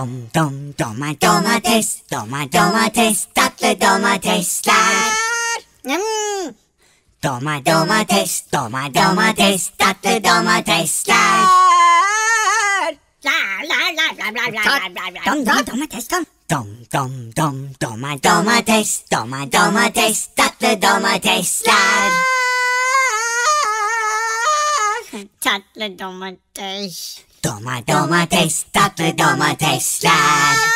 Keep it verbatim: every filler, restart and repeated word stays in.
Dom dom doma domates, doma domates, tatlı domatesler. Hmm. Doma domates, doma domates, tatlı domatesler. La la la la la la la la. Dom dom domates dom. Dom dom dom doma domates, doma domates, tatlı domatesler. Tatlı domates. Doma domates, tatlı domatesler.